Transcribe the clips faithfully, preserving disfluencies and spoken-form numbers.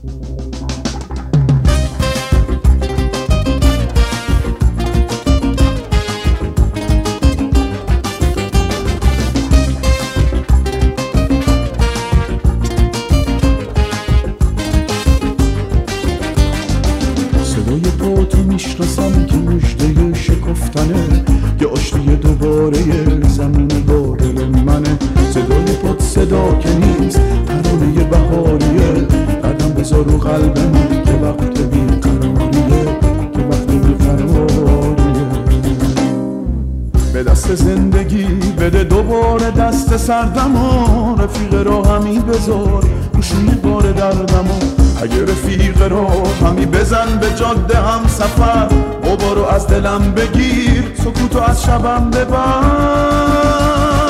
میشناسم که مژده شکفتنه، یه آشتی دوباره زمون با دل منه. صدای پاد صدا که نیست، ترانه بهاریه. قدم بذار رو قلب من که وقت بیقراریه، که وقت بیقراریه. به دست زندگی بده دوباره دست سردمو، رفیق راهمی بذار روشوی بار دردمو. اگه رفیق راهمی بزن به جاده هم سفر، غبارو از دلم بگیر، سکوتو از شبم ببر.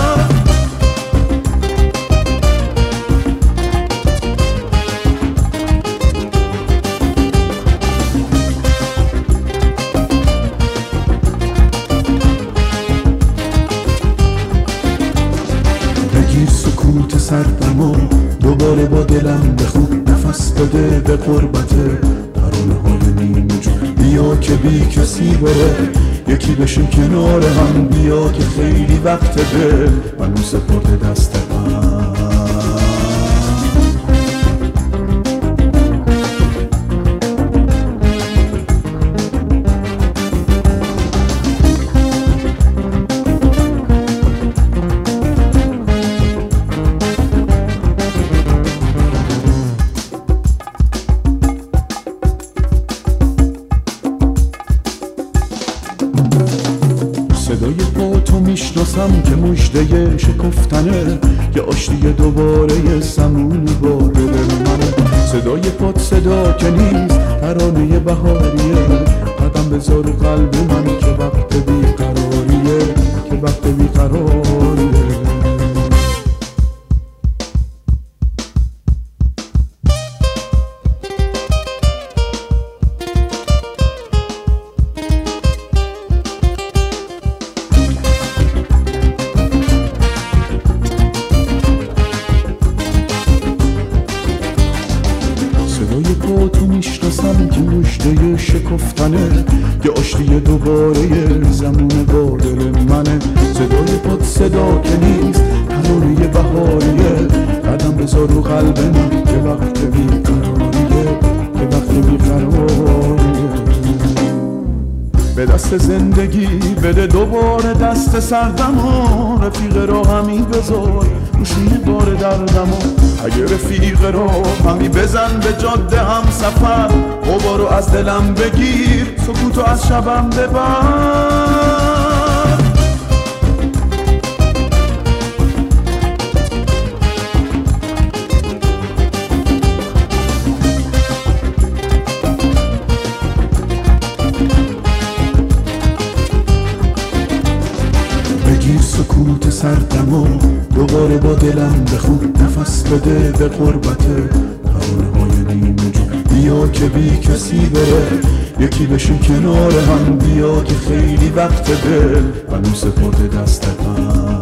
بگیر سکوت سردمو، دوباره با دلم بخون، نفس بده به قربته ترانه های نیمه جون. بیا که بی کسی بره، یکی بشیم کنار هم. بیا که خیلی وقت دل منو سپرده دست من. صدای پا تو میشناسم که مژده شکفتنه، یه آشتی دوباره سمون با دل منه. صدای پات صدا که نیست، ترانه بهاریه. قدم بذار رو قلب من که وقت بیقراریه، که وقت بیقراریه. صدای پا تو میشناسم که مژده شکفتنه، یه آشتی دوباره زمون با دل منه. صدای پات صدا که نیست، ترانه بهاریه. قدم بذار رو قلب من که وقت بیقراریه، که وقت بیقراریه. به دست زندگی بده دوباره دست سردمو، رفیق راهمی بذار روشوی بار دردمو. اگه رفیق راهمی بزن به جاده هم سفر، غبارو از دلم بگیر، سکوتو از شبم ببر. بگیر سکوت سردمو، دوباره با دلم بخون، نفس بده به قربته ترانه های نیمه جون. بیا که بی کسی بره، یکی بشیم کنار هم. بیا که خیلی وقت دل منو سپرده دست من.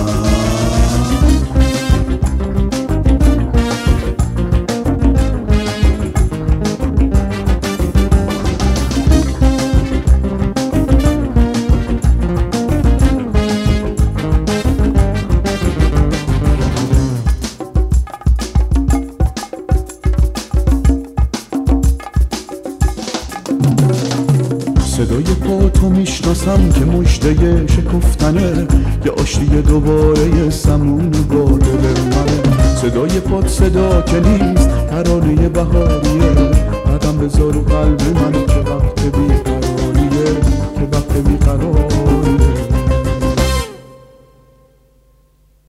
صدای پا تو میشناسم که مژده شکفتنه، یه آشتی دوباره سمون با دل منه. صدای پات صدا که نیست، ترانه بهاریه. قدم بذار رو قلب من که